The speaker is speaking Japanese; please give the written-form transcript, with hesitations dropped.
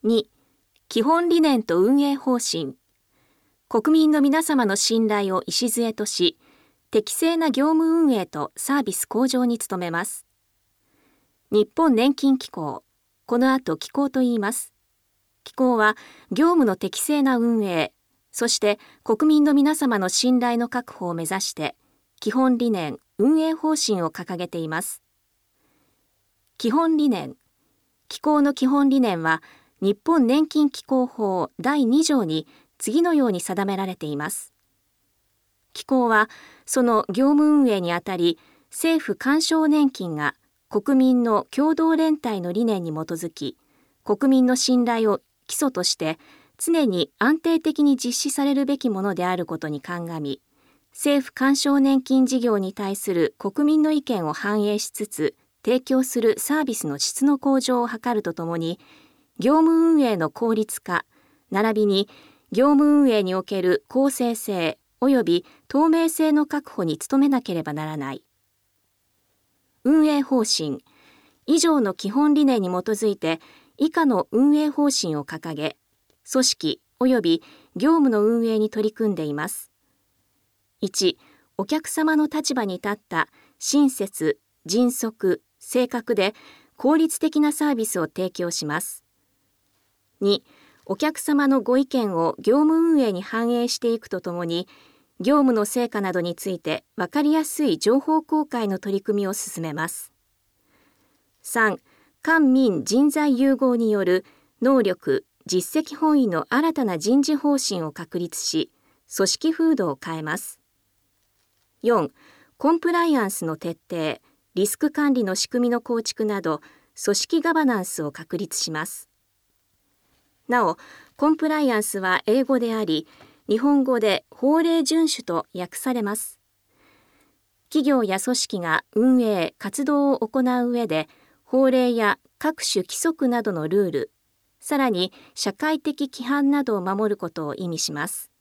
2、基本理念と運営方針。国民の皆様の信頼を礎とし、適正な業務運営とサービス向上に努めます。日本年金機構、この後機構と言います。機構は業務の適正な運営、そして国民の皆様の信頼の確保を目指して、基本理念、運営方針を掲げています。基本理念。機構の基本理念は、日本年金機構法第2条に次のように定められています。機構は、その業務運営にあたり、政府干渉年金が国民の共同連帯の理念に基づき、国民の信頼を基礎として常に安定的に実施されるべきものであることに鑑み、政府干渉年金事業に対する国民の意見を反映しつつ、提供するサービスの質の向上を図るとともに、業務運営の効率化、並びに業務運営における公正性及び透明性の確保に努めなければならない。運営方針。以上の基本理念に基づいて、以下の運営方針を掲げ、組織及び業務の運営に取り組んでいます。1、お客様の立場に立った親切、迅速、正確で効率的なサービスを提供します。2、お客様のご意見を業務運営に反映していくとともに、業務の成果などについて分かりやすい情報公開の取り組みを進めます。3、官民人材融合による能力・実績本位の新たな人事方針を確立し、組織風土を変えます。4、コンプライアンスの徹底、リスク管理の仕組みの構築など、組織ガバナンスを確立します。なお、コンプライアンスは英語であり、日本語で法令遵守と訳されます。企業や組織が運営・活動を行う上で、法令や各種規則などのルール、さらに社会的規範などを守ることを意味します。